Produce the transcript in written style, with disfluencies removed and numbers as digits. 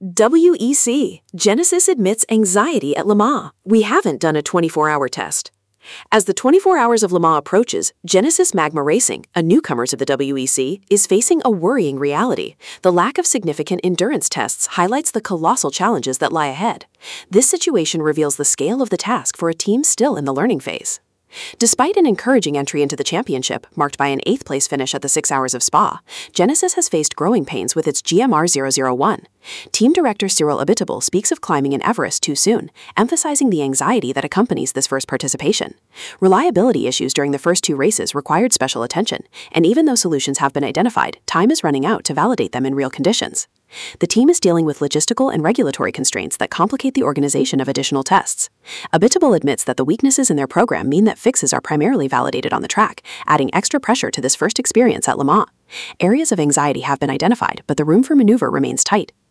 WEC. Genesis admits anxiety at Le Mans. We haven't done a 24-hour test. As the 24 Hours of Le Mans approaches, Genesis Magma Racing, a newcomer to the WEC, is facing a worrying reality. The lack of significant endurance tests highlights the colossal challenges that lie ahead. This situation reveals the scale of the task for a team still in the learning phase. Despite an encouraging entry into the championship, marked by an 8th-place finish at the 6 Hours of Spa, Genesis has faced growing pains with its GMR001. Team director Cyril Abiteboul speaks of climbing in Everest too soon, emphasizing the anxiety that accompanies this first participation. Reliability issues during the first 2 races required special attention, and even though solutions have been identified, time is running out to validate them in real conditions. The team is dealing with logistical and regulatory constraints that complicate the organization of additional tests. Abiteboul admits that the weaknesses in their program mean that fixes are primarily validated on the track, adding extra pressure to this first experience at Le Mans. Areas of anxiety have been identified, but the room for maneuver remains tight.